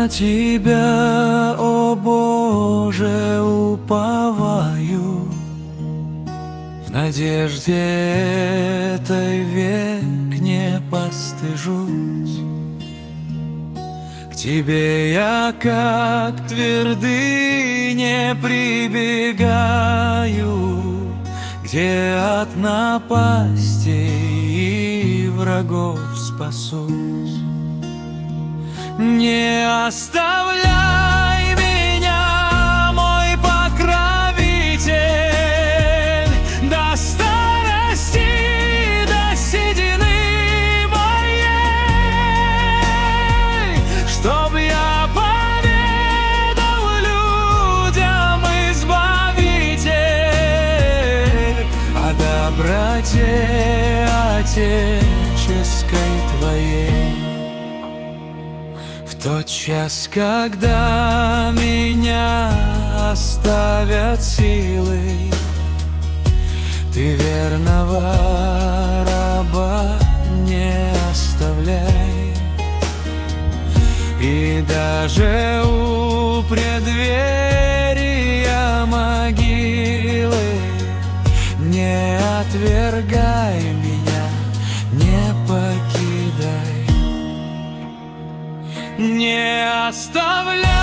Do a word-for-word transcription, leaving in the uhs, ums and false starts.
Тебя, о Боже, уповаю, в надежде этой век не постыжусь. К Тебе я, как к твердыне, прибегаю, где от напастей и врагов спасусь. Не оставляй меня, мой покровитель, до старости, до седины моей, чтоб я поведал людям, Избавитель, о доброте отеческой Твоей. В тот час, когда меня оставят силы, Ты верного раба не оставляй. И даже у преддверия могилы не отвергай меня, не покидай. Не оставляй